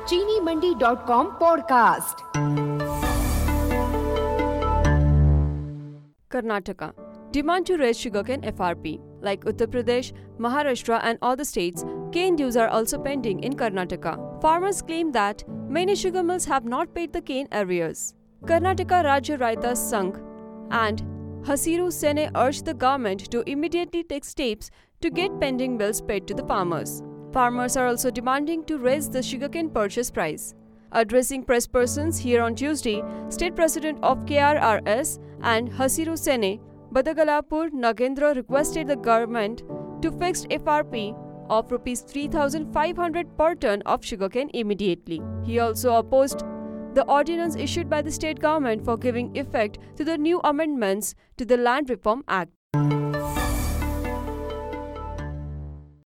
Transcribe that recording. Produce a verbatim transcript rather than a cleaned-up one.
चीनी Mandi dot com podcast. Karnataka. Demand to raise sugarcane F R P. Like Uttar Pradesh, Maharashtra and other states, cane dues are also pending in Karnataka. Farmers claim that many sugar mills have not paid the cane arrears. Karnataka Rajya Raita Sangh and Hasiru Sene urged the government to immediately take steps to get pending bills paid to the farmers. Farmers are also demanding to raise the sugarcane purchase price. Addressing press persons here on Tuesday, State President of K R R S and Hasiru Sene, Badagalapur Nagendra requested the government to fix F R P of rupees three thousand five hundred per ton of sugarcane immediately. He also opposed the ordinance issued by the state government for giving effect to the new amendments to the Land Reform Act.